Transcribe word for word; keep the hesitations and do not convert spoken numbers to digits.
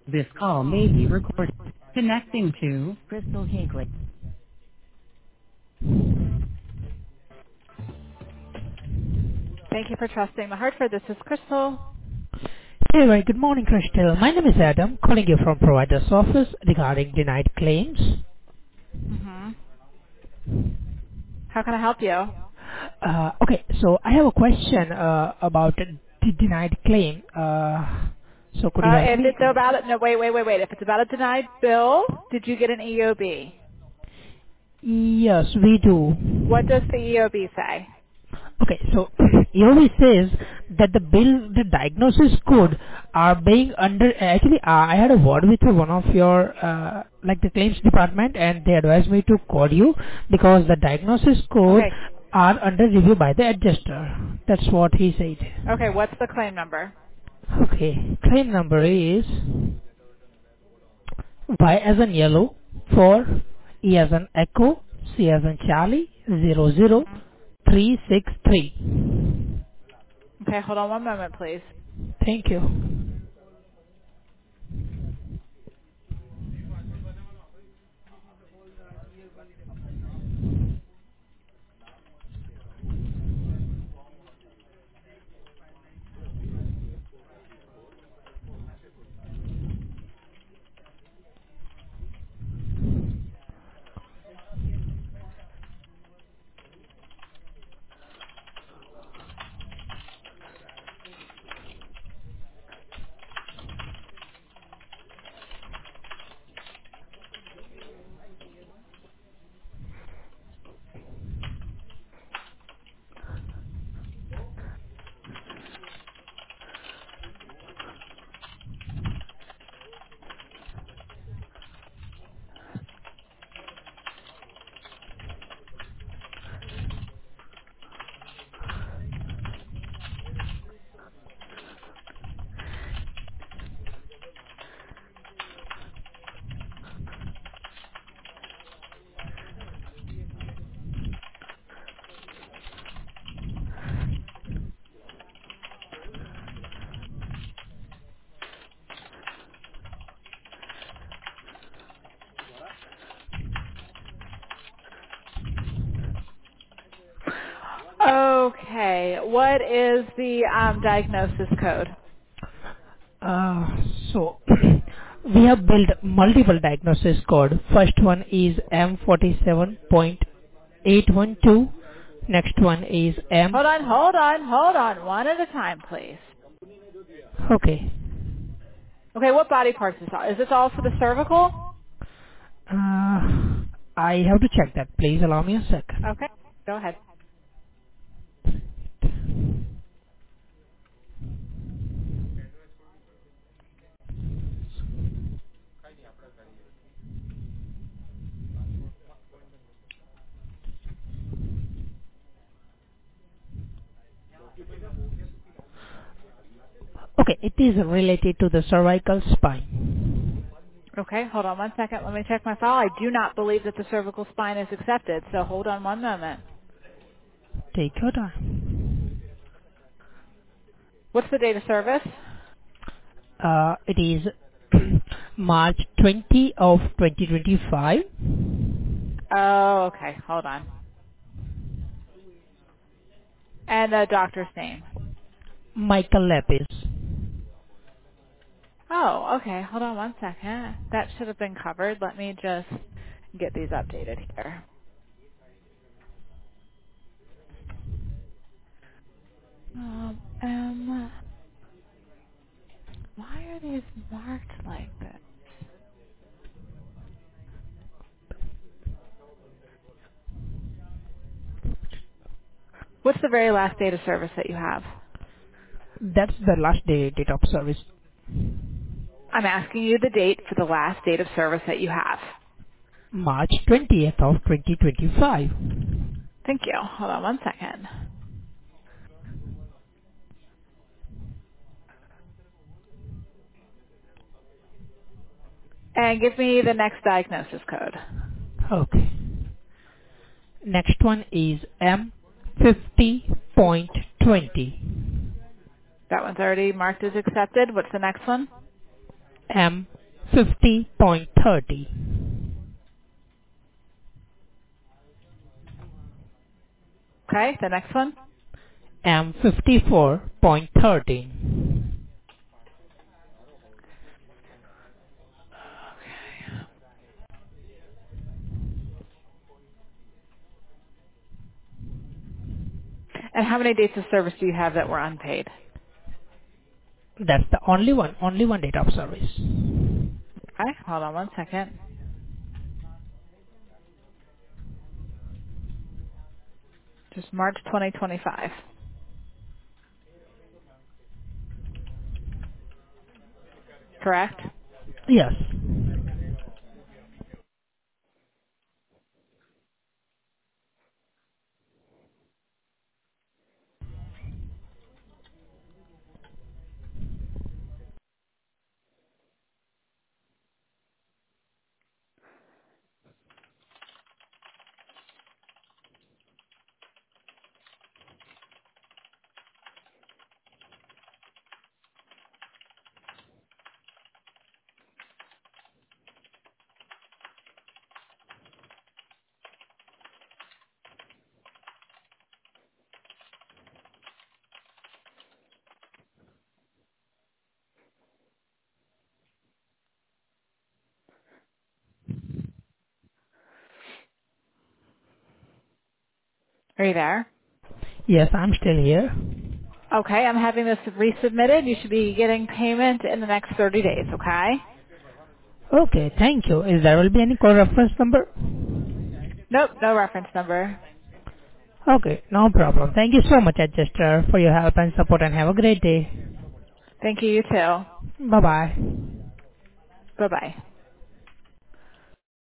This call may be recorded. Connecting to Crystal Hinckley. Thank you for trusting the Hartford. This is Crystal. Hey, very good morning, Crystal. My name is Adam, calling you from provider's office regarding denied claims. hmm How can I help you? Uh, Uh, okay, so I have a question uh, about the denied claim. Uh, so could you help if me? it's about it, no, wait, wait, wait, wait. If it's about a denied bill, did you get an E O B? Yes, we do. What does the E O B say? Okay, so it always says that the bill, the diagnosis code are being under, actually uh, I had a word with one of your, uh, like the claims department, and they advised me to call you because the diagnosis code Okay, are under review by the adjuster. That's what he said. okay. What's the claim number? Okay, claim number is Y as in yellow, four, E as in echo, C as in Charlie, zero zero hmm three six three. Okay, hold on one moment, please. Thank you. Okay, what is the um, diagnosis code? Uh, so we have built multiple diagnosis code. First one is M forty-seven point eight one two. Next one is M. Hold on, hold on, hold on. One at a time, please. Okay. Okay, what body parts is all? Is this all for the cervical? Uh, I have to check that. Please allow me a second. Okay, go ahead. Okay, it is related to the cervical spine. Okay, hold on one second. Let me check my file. I do not believe that the cervical spine is accepted, so hold on one moment. Take your time. What's the date of service? Uh, it is March twentieth of twenty twenty-five. Oh, okay, hold on. And the doctor's name. Michael Lapis. Oh, okay, hold on one second. That should have been covered. Let me just get these updated here. Um, um, why are these marked like this? What's the very last date of service that you have? That's the last day date of service. I'm asking you the date for the last date of service that you have. March twentieth of twenty twenty-five. Thank you. Hold on one second. And give me the next diagnosis code. Okay. Next one is M fifty point twenty. That one's already marked as accepted. What's the next one? M fifty point thirty. Okay, the next one. M fifty-four point thirty. And how many dates of service do you have that were unpaid? That's the only one, only one date of service. Okay, hold on one second. Just March twenty twenty-five. Correct? Yes. Are you there? Yes, I'm still here. Okay, I'm having this resubmitted. You should be getting payment in the next thirty days, okay? Okay, thank you. Is there will be any call reference number? Nope, no reference number. Okay, no problem. Thank you so much, adjuster, for your help and support, and have a great day. Thank you, you too. Bye-bye. Bye-bye.